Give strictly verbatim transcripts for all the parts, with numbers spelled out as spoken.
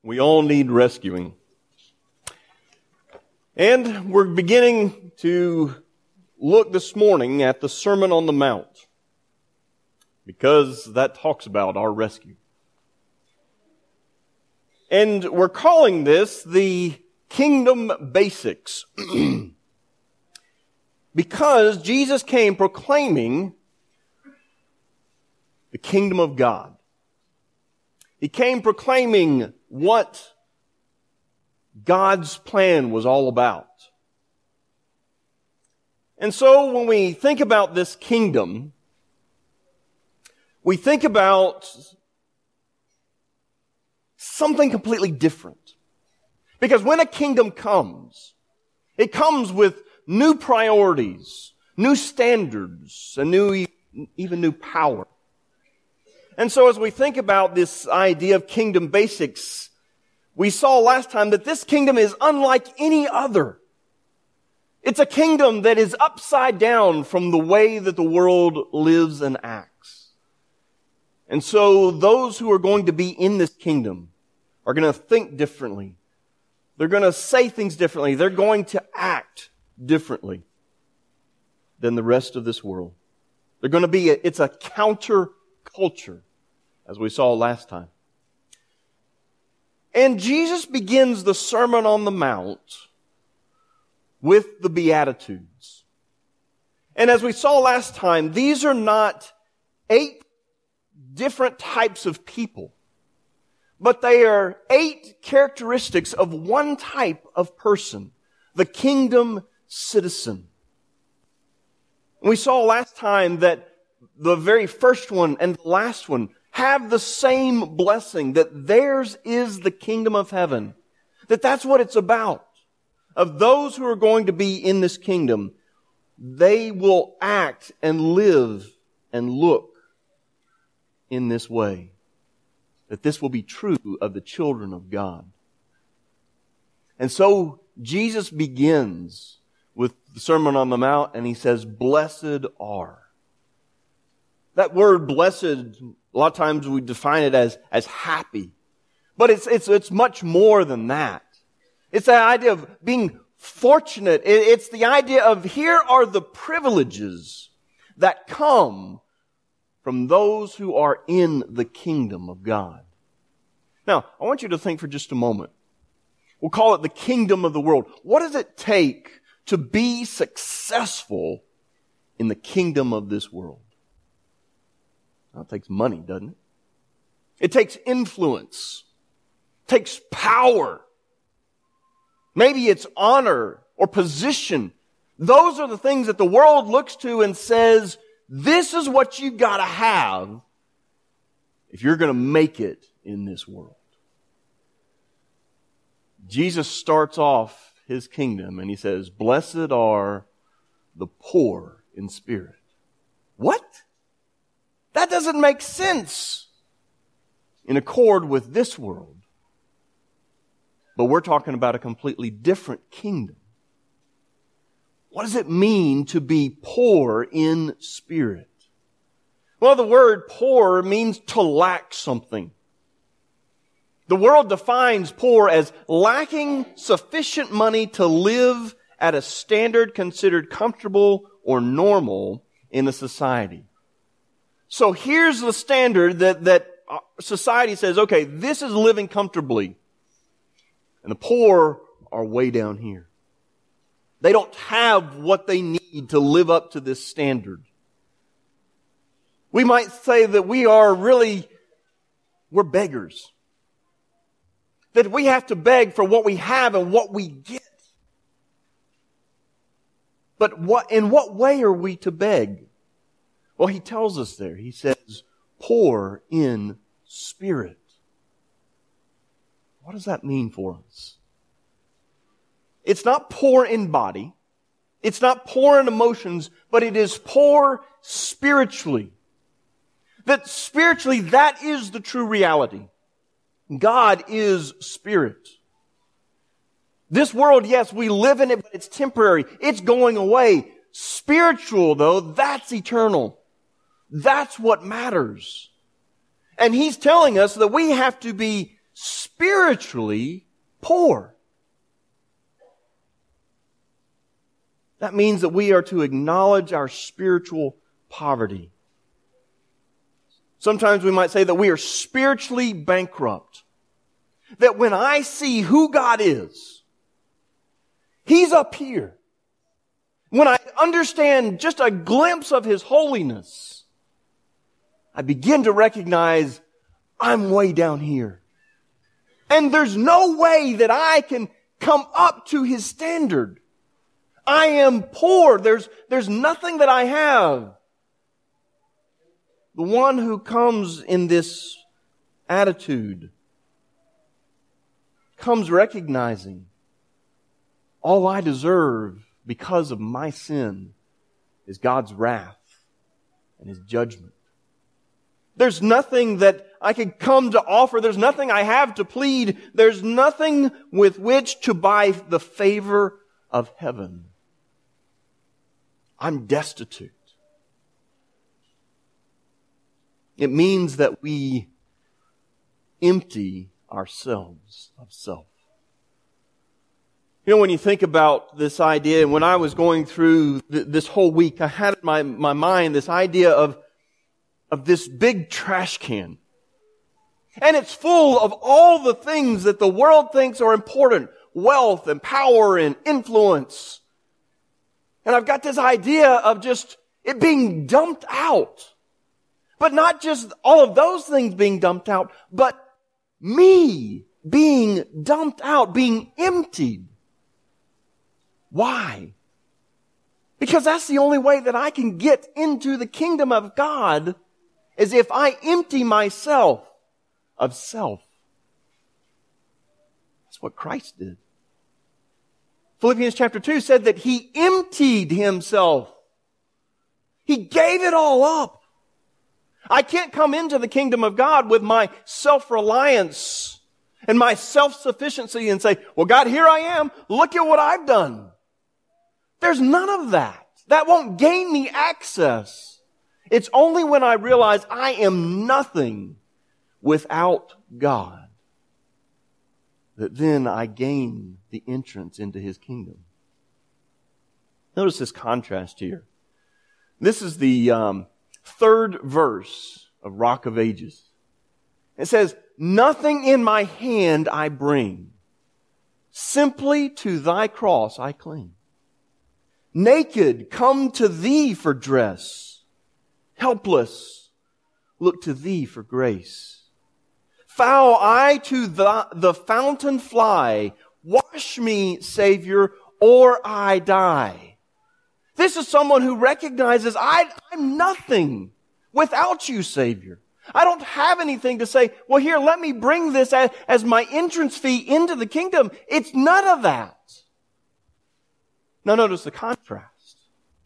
We all need rescuing. And we're beginning to look this morning at the Sermon on the Mount, because that talks about our rescue. And we're calling this the Kingdom Basics, because Jesus came proclaiming the kingdom of God. He came proclaiming what God's plan was all about. And so when we think about this kingdom, we think about something completely different. Because when a kingdom comes, it comes with new priorities, new standards, and new, even new power. And so as we think about this idea of kingdom basics, we saw last time that this kingdom is unlike any other. It's a kingdom that is upside down from the way that the world lives and acts. And so those who are going to be in this kingdom are going to think differently. They're going to say things differently. They're going to act differently than the rest of this world. They're going to be, a, it's a counter culture, as we saw last time. And Jesus begins the Sermon on the Mount with the Beatitudes. And as we saw last time, these are not eight different types of people, but they are eight characteristics of one type of person, the kingdom citizen. We saw last time that the very first one and the last one have the same blessing, that theirs is the kingdom of heaven. That that's what it's about. Of those who are going to be in this kingdom, they will act and live and look in this way. That this will be true of the children of God. And so Jesus begins with the Sermon on the Mount, and He says, "Blessed are." That word blessed, a lot of times we define it as, as happy. But it's, it's, it's much more than that. It's the idea of being fortunate. It, it's the idea of here are the privileges that come from those who are in the kingdom of God. Now, I want you to think for just a moment. We'll call it the kingdom of the world. What does it take to be successful in the kingdom of this world? Well, it takes money, doesn't it? It takes influence. It takes power. Maybe it's honor or position. Those are the things that the world looks to and says, this is what you gotta have if you're gonna make it in this world. Jesus starts off His kingdom and He says, "Blessed are the poor in spirit." What? That doesn't make sense in accord with this world. But we're talking about a completely different kingdom. What does it mean to be poor in spirit? Well, the word poor means to lack something. The world defines poor as lacking sufficient money to live at a standard considered comfortable or normal in a society. So here's the standard that, that society says, okay, this is living comfortably. And the poor are way down here. They don't have what they need to live up to this standard. We might say that we are really, we're beggars. That we have to beg for what we have and what we get. But what, in what way are we to beg? Well, He tells us there. He says, poor in spirit. What does that mean for us? It's not poor in body. It's not poor in emotions, but it is poor spiritually. That spiritually, that is the true reality. God is spirit. This world, yes, we live in it, but it's temporary. It's going away. Spiritual, though, that's eternal. That's what matters. And He's telling us that we have to be spiritual spiritually poor. That means that we are to acknowledge our spiritual poverty. Sometimes we might say that we are spiritually bankrupt. That when I see who God is, He's up here. When I understand just a glimpse of His holiness, I begin to recognize I'm way down here. And there's no way that I can come up to His standard. I am poor. There's, there's nothing that I have. The one who comes in this attitude comes recognizing all I deserve because of my sin is God's wrath and His judgment. There's nothing that I can come to offer. There's nothing I have to plead. There's nothing with which to buy the favor of heaven. I'm destitute. It means that we empty ourselves of self. You know, when you think about this idea, and when I was going through th- this whole week, I had in my, my mind this idea of, of this big trash can. And it's full of all the things that the world thinks are important. Wealth and power and influence. And I've got this idea of just it being dumped out. But not just all of those things being dumped out, but me being dumped out, being emptied. Why? Because that's the only way that I can get into the kingdom of God, is if I empty myself of self. That's what Christ did. Philippians chapter two said that He emptied Himself. He gave it all up. I can't come into the kingdom of God with my self-reliance and my self-sufficiency and say, well, God, here I am. Look at what I've done. There's none of that. That won't gain me access. It's only when I realize I am nothing without God that then I gain the entrance into His kingdom. Notice this contrast here. This is the um, third verse of Rock of Ages. It says, nothing in my hand I bring, simply to Thy cross I cling. Naked, come to Thee for dress. Helpless, look to Thee for grace. Foul I to the, the fountain fly. Wash me, Savior, or I die. This is someone who recognizes I, I'm nothing without You, Savior. I don't have anything to say, well, here, let me bring this as, as my entrance fee into the kingdom. It's none of that. Now notice the contrast.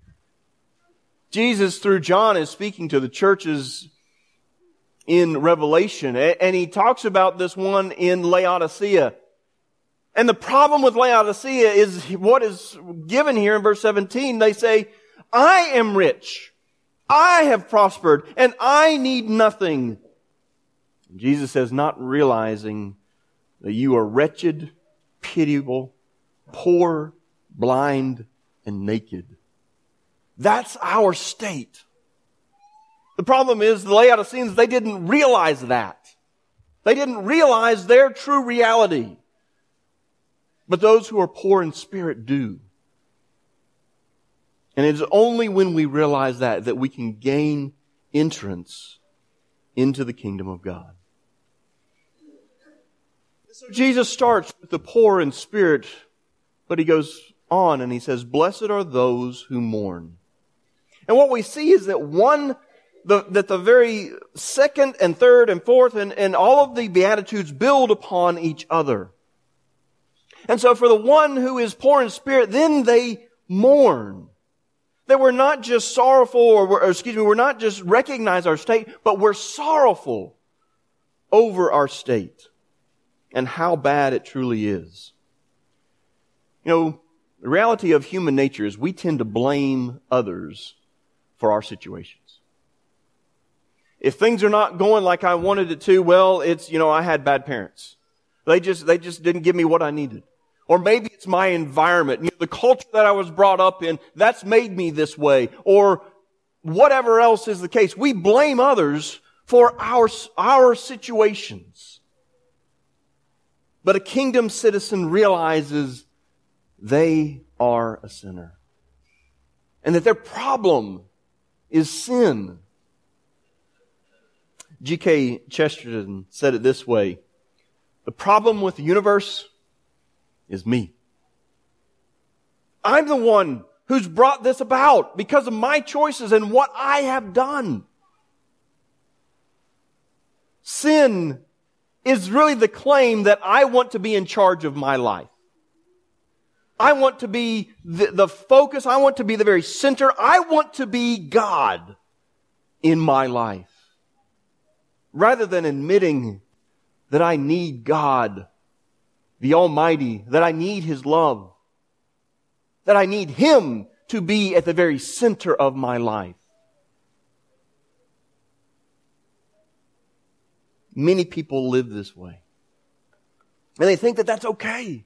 Jesus, through John, is speaking to the churches in Revelation, and he talks about this one in Laodicea. And the problem with Laodicea is what is given here in verse seventeen. They say, I am rich, I have prospered, and I need nothing. And Jesus says, not realizing that you are wretched, pitiable, poor, blind, and naked. That's our state. The problem is the Laodiceans, they didn't realize that. They didn't realize their true reality. But those who are poor in spirit do. And it is only when we realize that that we can gain entrance into the kingdom of God. So Jesus starts with the poor in spirit, but He goes on and He says, blessed are those who mourn. And what we see is that one, the, that the very second and third and fourth and, and all of the Beatitudes build upon each other. And so for the one who is poor in spirit, then they mourn. That we're not just sorrowful, or, or excuse me, we're not just recognize our state, but we're sorrowful over our state and how bad it truly is. You know, the reality of human nature is we tend to blame others for our situations. If things are not going like I wanted it to, well, it's, you know, I had bad parents. They just, they just didn't give me what I needed. Or maybe it's my environment. You know, the culture that I was brought up in, that's made me this way. Or whatever else is the case. We blame others for our, our situations. But a kingdom citizen realizes they are a sinner. And that their problem is sin. G K Chesterton said it this way: the problem with the universe is me. I'm the one who's brought this about because of my choices and what I have done. Sin is really the claim that I want to be in charge of my life. I want to be the, the focus. I want to be the very center. I want to be God in my life. Rather than admitting that I need God, the Almighty, that I need His love, that I need Him to be at the very center of my life. Many people live this way. And they think that that's okay.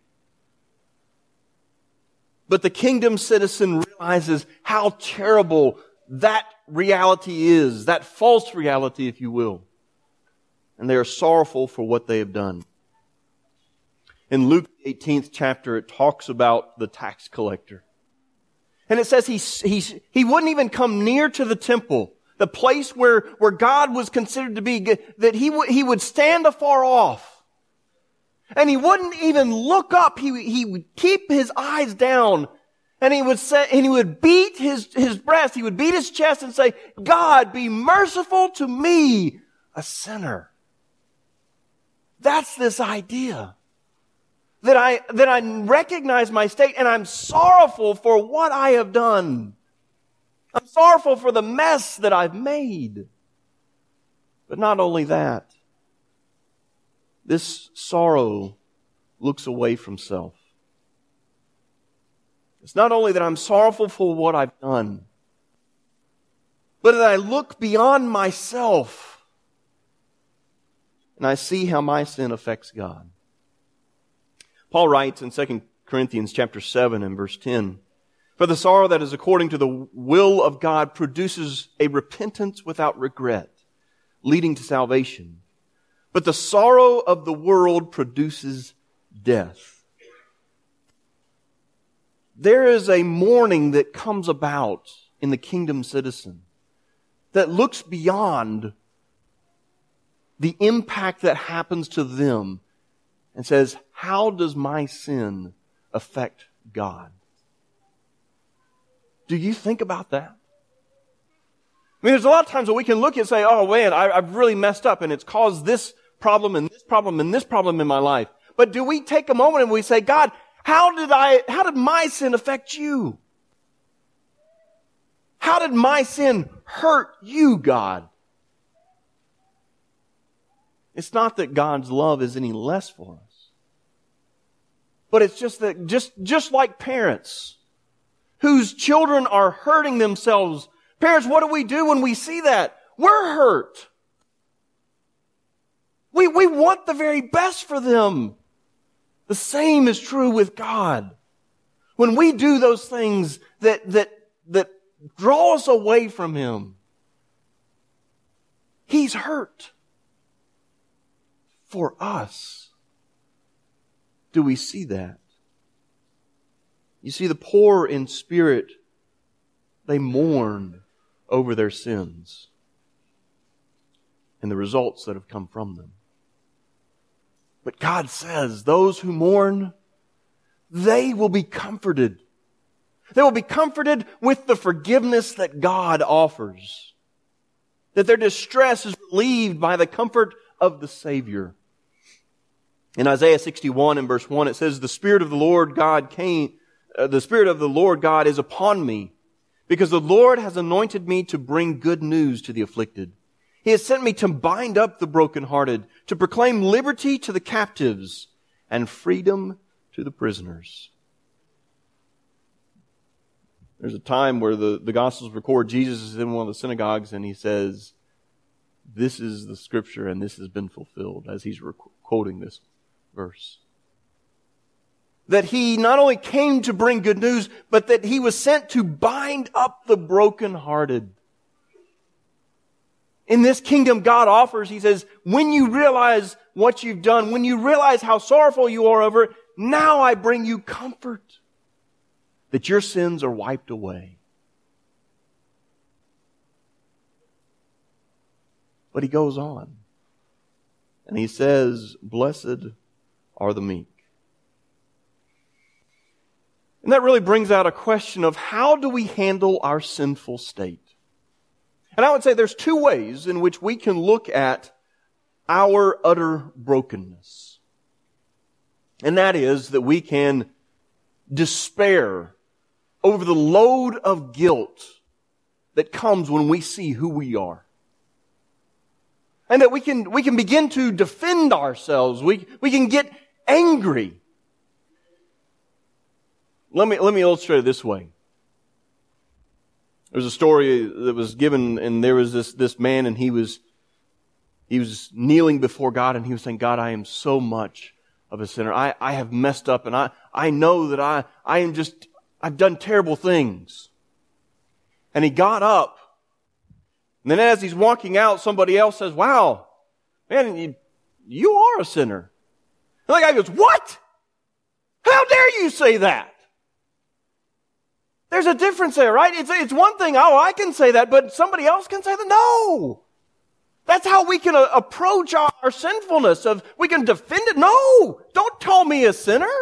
But the kingdom citizen realizes how terrible that reality is, that false reality, if you will. And they are sorrowful for what they have done. In Luke eighteenth chapter, it talks about the tax collector. And it says he, he, he wouldn't even come near to the temple, the place where, where God was considered to be, that he, w- he would stand afar off. And he wouldn't even look up. He, he would keep his eyes down. And he would say, and he would beat his, his breast. He would beat his chest and say, God, be merciful to me, a sinner. That's this idea. That I, that I recognize my state and I'm sorrowful for what I have done. I'm sorrowful for the mess that I've made. But not only that, this sorrow looks away from self. It's not only that I'm sorrowful for what I've done, but that I look beyond myself and I see how my sin affects God. Paul writes in Second Corinthians chapter seven and verse ten, for the sorrow that is according to the will of God produces a repentance without regret, leading to salvation. But the sorrow of the world produces death. There is a mourning that comes about in the kingdom citizen that looks beyond the impact that happens to them and says, how does my sin affect God? Do you think about that? I mean, there's a lot of times that we can look and say, oh man, I, I've really messed up and it's caused this problem and this problem and this problem in my life. But do we take a moment and we say, God, how did I, how did my sin affect you? How did my sin hurt you, God? It's not that God's love is any less for us. But it's just that, just, just like parents whose children are hurting themselves. Parents, what do we do when we see that? We're hurt. We, we want the very best for them. The same is true with God. When we do those things that, that, that draw us away from Him, He's hurt. For us, do we see that? You see, the poor in spirit, they mourn over their sins and the results that have come from them. But God says, those who mourn, they will be comforted. They will be comforted with the forgiveness that God offers. That their distress is relieved by the comfort of the Savior. In Isaiah sixty-one and verse one, it says, the Spirit of the Lord God came, uh, the Spirit of the Lord God is upon me, because the Lord has anointed me to bring good news to the afflicted. He has sent me to bind up the brokenhearted, to proclaim liberty to the captives and freedom to the prisoners. There's a time where the, the Gospels record Jesus is in one of the synagogues and he says, this is the scripture and this has been fulfilled, as he's rec- quoting this. verse. That He not only came to bring good news, but that He was sent to bind up the brokenhearted. In this kingdom God offers, He says, when you realize what you've done, when you realize how sorrowful you are over it, now I bring you comfort. That your sins are wiped away. But He goes on. And He says, blessed are the meek. And that really brings out a question of how do we handle our sinful state? And I would say there's two ways in which we can look at our utter brokenness. And that is that we can despair over the load of guilt that comes when we see who we are. And that we can, we can begin to defend ourselves. We, we can get angry. Let me, let me illustrate it this way. There was a story that was given, and there was this, this man, and he was, he was kneeling before God, and he was saying, God, I am so much of a sinner. I, I have messed up, and I, I know that I, I am just, I've done terrible things. And he got up, and then as he's walking out, somebody else says, wow, man, you, you are a sinner. And the guy goes, what? How dare you say that? There's a difference there, right? It's, it's one thing, oh, I can say that, but somebody else can say that. No! That's how we can uh, approach our, our sinfulness. Of we can defend it. No! Don't call me a sinner!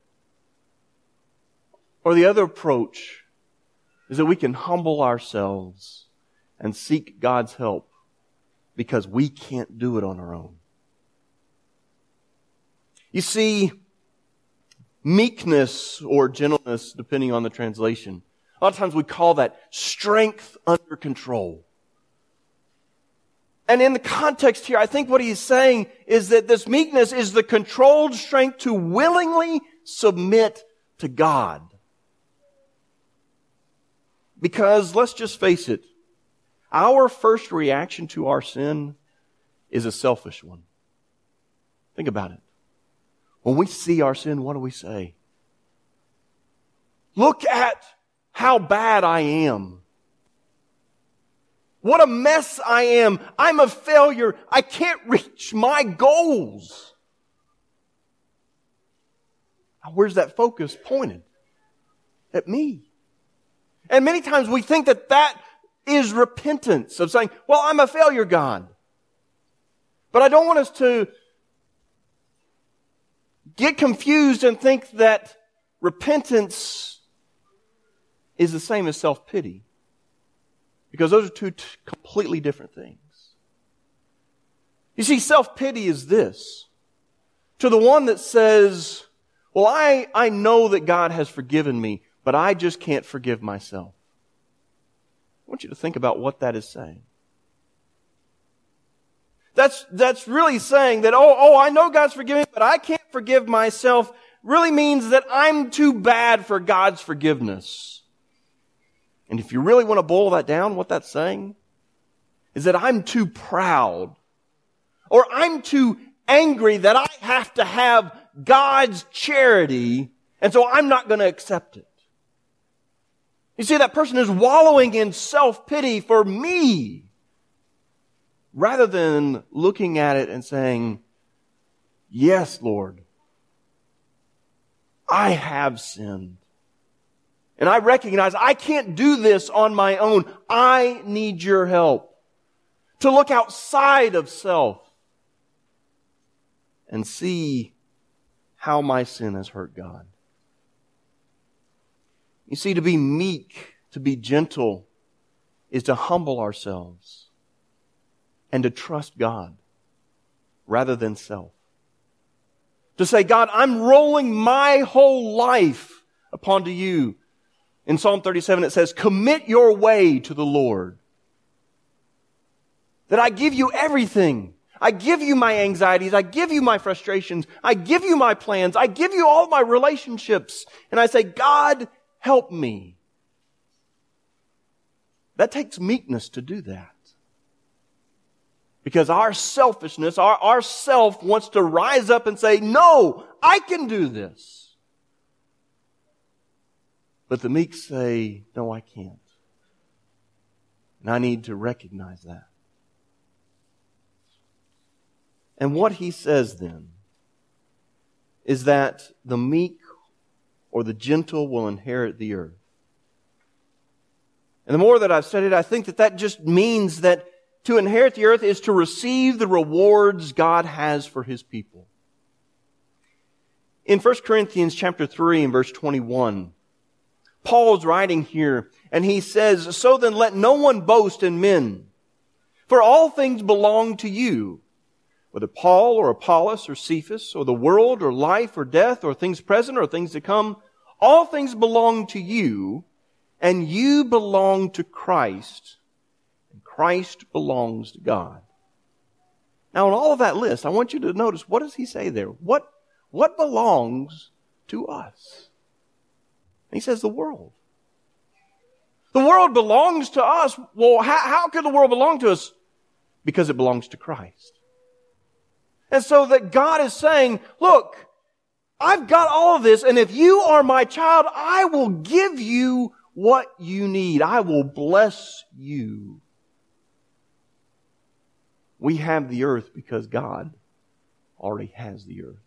Or the other approach is that we can humble ourselves and seek God's help because we can't do it on our own. You see, meekness or gentleness, depending on the translation, a lot of times we call that strength under control. And in the context here, I think what he's saying is that this meekness is the controlled strength to willingly submit to God. Because let's just face it, our first reaction to our sin is a selfish one. Think about it. When we see our sin, what do we say? Look at how bad I am. What a mess I am. I'm a failure. I can't reach my goals. Now, where's that focus pointed? At me. And many times we think that that is repentance of saying, well, I'm a failure, God. But I don't want us to get confused and think that repentance is the same as self-pity. Because those are two t- completely different things. You see, self-pity is this. To the one that says, well, I, I know that God has forgiven me, but I just can't forgive myself. I want you to think about what that is saying. That's, that's really saying that, oh, oh, I know God's forgiven me, but I can't forgive myself, really means that I'm too bad for God's forgiveness. And if you really want to boil that down, what that's saying is that I'm too proud, or I'm too angry that I have to have God's charity, and so I'm not going to accept it. You see, that person is wallowing in self-pity for me, rather than looking at it and saying, yes, Lord, I have sinned. And I recognize I can't do this on my own. I need your help. To look outside of self and see how my sin has hurt God. You see, to be meek, to be gentle, is to humble ourselves and to trust God rather than self. To say, God, I'm rolling my whole life upon to you. In Psalm thirty-seven it says, commit your way to the Lord. That I give you everything. I give you my anxieties. I give you my frustrations. I give you my plans. I give you all my relationships. And I say, God, help me. That takes meekness to do that. Because our selfishness, our, our self wants to rise up and say, no, I can do this. But the meek say, no, I can't. And I need to recognize that. And what he says then is that the meek or the gentle will inherit the earth. And the more that I've studied, I think that that just means that to inherit the earth is to receive the rewards God has for His people. In First Corinthians chapter three and verse twenty-one, Paul's writing here and he says, so then let no one boast in men, for all things belong to you, whether Paul or Apollos or Cephas or the world or life or death or things present or things to come, all things belong to you, and you belong to Christ, and Christ belongs to God. Now, in all of that list, I want you to notice, what does he say there? What, what belongs to us? And he says the world. The world belongs to us. Well, how, how could the world belong to us? Because it belongs to Christ. And so that God is saying, look, I've got all of this, and if you are my child, I will give you what you need. I will bless you. We have the earth because God already has the earth.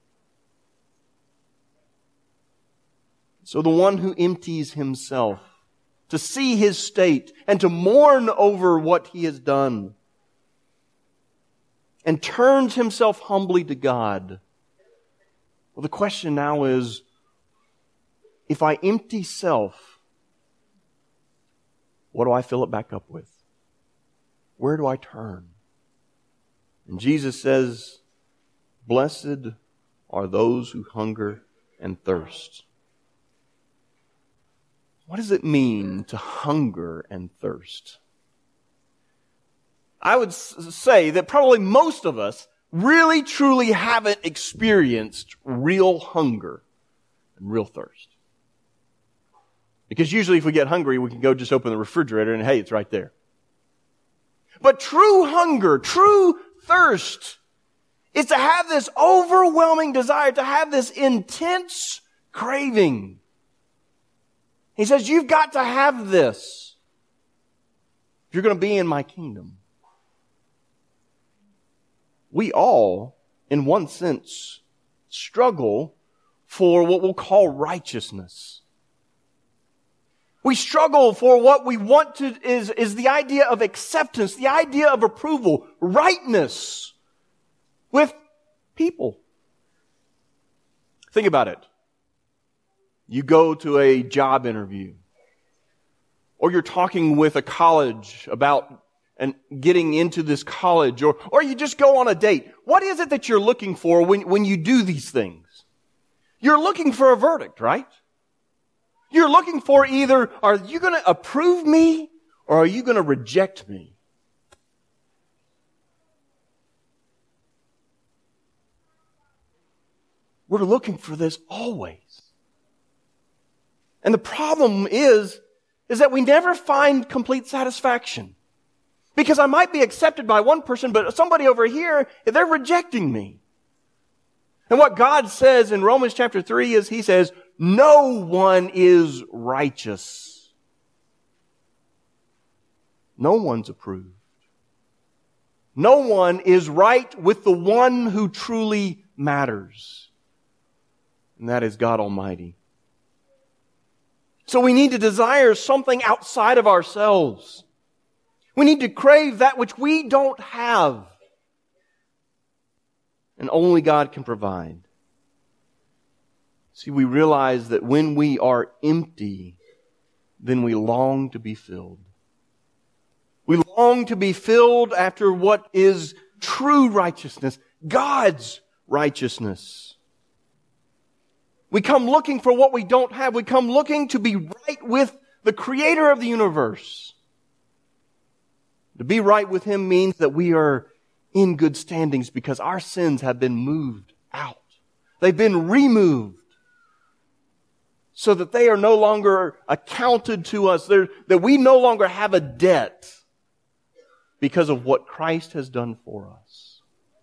So the one who empties himself to see his state and to mourn over what he has done and turns himself humbly to God. Well, the question now is, if I empty self, what do I fill it back up with? Where do I turn? And Jesus says, blessed are those who hunger and thirst. What does it mean to hunger and thirst? I would say that probably most of us really truly haven't experienced real hunger and real thirst. Because usually if we get hungry, we can go just open the refrigerator and hey, it's right there. But true hunger, true thirst is to have this overwhelming desire, to have this intense craving. He says, you've got to have this if you're going to be in my kingdom. We all, in one sense, struggle for what we'll call righteousness. We struggle for what we want to, is, is the idea of acceptance, the idea of approval, rightness with people. Think about it. You go to a job interview, or you're talking with a college about and getting into this college, or, or you just go on a date. What is it that you're looking for when, when you do these things? You're looking for a verdict, right? You're looking for either, are you going to approve me or are you going to reject me? We're looking for this always. And the problem is, is that we never find complete satisfaction. Because I might be accepted by one person, but somebody over here, they're rejecting me. And what God says in Romans chapter three is, He says, no one is righteous. No one's approved. No one is right with the one who truly matters. And that is God Almighty. So we need to desire something outside of ourselves. We need to crave that which we don't have. And only God can provide. See, we realize that when we are empty, then we long to be filled. We long to be filled after what is true righteousness, God's righteousness. We come looking for what we don't have. We come looking to be right with the Creator of the universe. To be right with Him means that we are in good standings because our sins have been moved out. They've been removed so that they are no longer accounted to us, They're, that we no longer have a debt because of what Christ has done for us.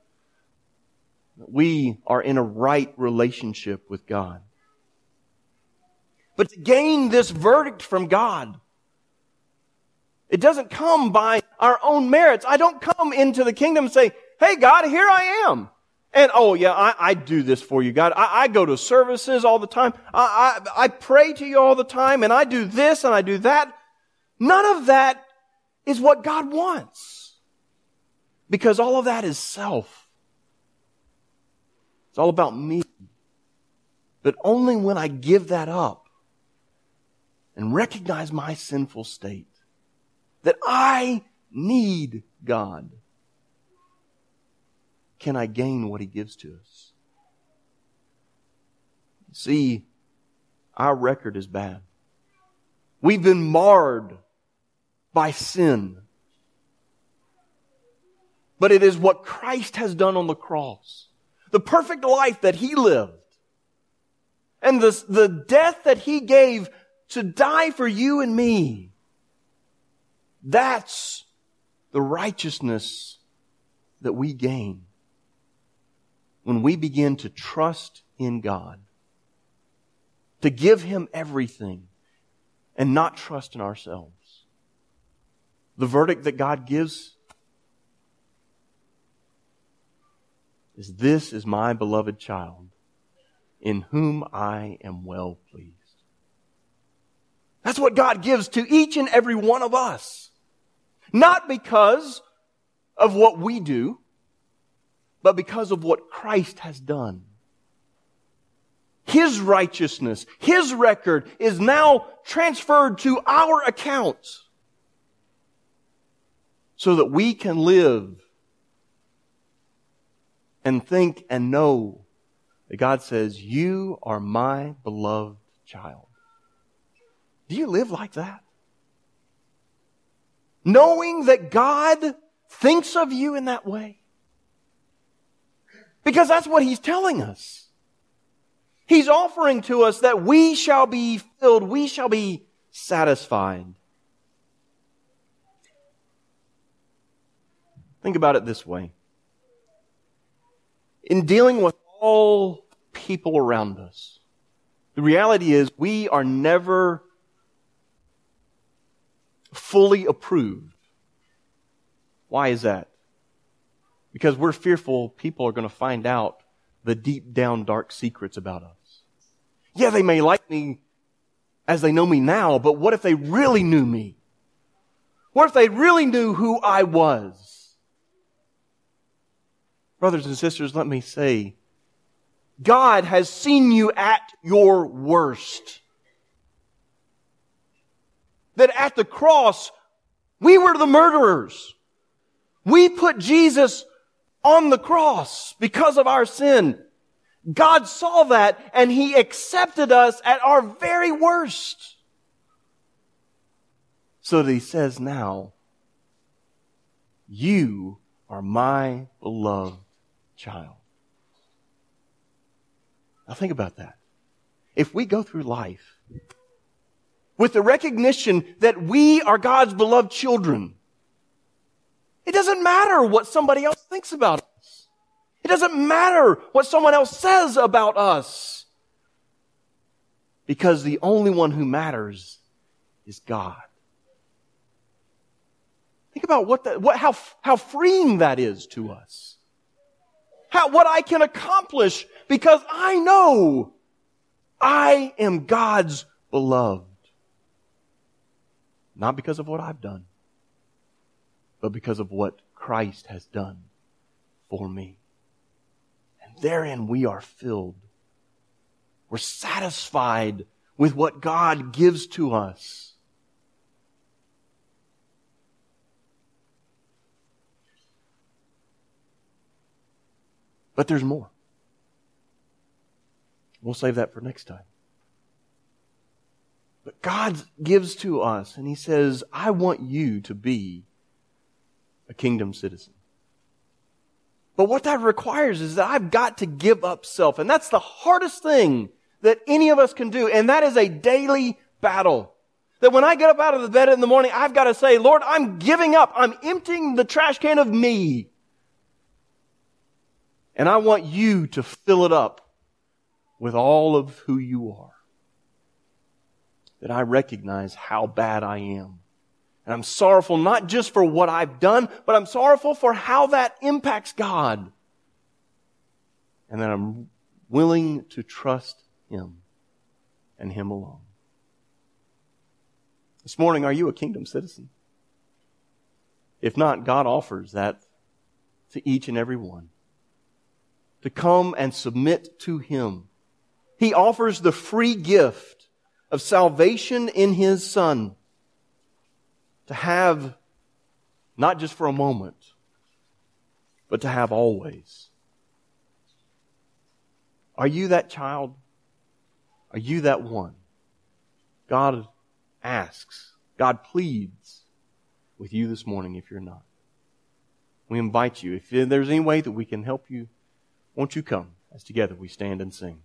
We are in a right relationship with God. But to gain this verdict from God, it doesn't come by our own merits. I don't come into the kingdom and say, hey God, here I am. And oh yeah, I, I do this for you, God. I, I go to services all the time. I, I, I pray to you all the time, and I do this and I do that. None of that is what God wants. Because all of that is self. It's all about me. But only when I give that up and recognize my sinful state, that I need God, can I gain what He gives to us. See, our record is bad. We've been marred by sin. But it is what Christ has done on the cross. The perfect life that He lived. And the, the death that He gave to die for you and me. That's the righteousness that we gain when we begin to trust in God, to give Him everything and not trust in ourselves. The verdict that God gives is, this is my beloved child, in whom I am well pleased. That's what God gives to each and every one of us. Not because of what we do, but because of what Christ has done. His righteousness, His record is now transferred to our account so that we can live and think and know that God says, you are my beloved child. Do you live like that? Knowing that God thinks of you in that way? Because that's what He's telling us. He's offering to us that we shall be filled, we shall be satisfied. Think about it this way. In dealing with all people around us, the reality is we are never fully approved. Why is that? Because we're fearful people are going to find out the deep down dark secrets about us. Yeah, they may like me as they know me now, but what if they really knew me? What if they really knew who I was? Brothers and sisters, let me say, God has seen you at your worst. That at the cross, we were the murderers. We put Jesus on the cross because of our sin. God saw that and He accepted us at our very worst. So that He says now, you are my beloved child. Now think about that. If we go through life with the recognition that we are God's beloved children, it doesn't matter what somebody else thinks about us. It doesn't matter what someone else says about us. Because the only one who matters is God. Think about what that, what, how, how freeing that is to us. How, what I can accomplish because I know I am God's beloved. Not because of what I've done, but because of what Christ has done for me. And therein we are filled. We're satisfied with what God gives to us. But there's more. We'll save that for next time. But God gives to us and He says, I want you to be a kingdom citizen. But what that requires is that I've got to give up self. And that's the hardest thing that any of us can do. And that is a daily battle. That when I get up out of the bed in the morning, I've got to say, Lord, I'm giving up. I'm emptying the trash can of me. And I want you to fill it up with all of who you are. That I recognize how bad I am. And I'm sorrowful not just for what I've done, but I'm sorrowful for how that impacts God. And that I'm willing to trust Him and Him alone. This morning, are you a kingdom citizen? If not, God offers that to each and every one. To come and submit to Him. He offers the free gift of salvation in His Son. To have, not just for a moment, but to have always. Are you that child? Are you that one? God asks, God pleads with you this morning if you're not. We invite you, if there's any way that we can help you, won't you come as together we stand and sing.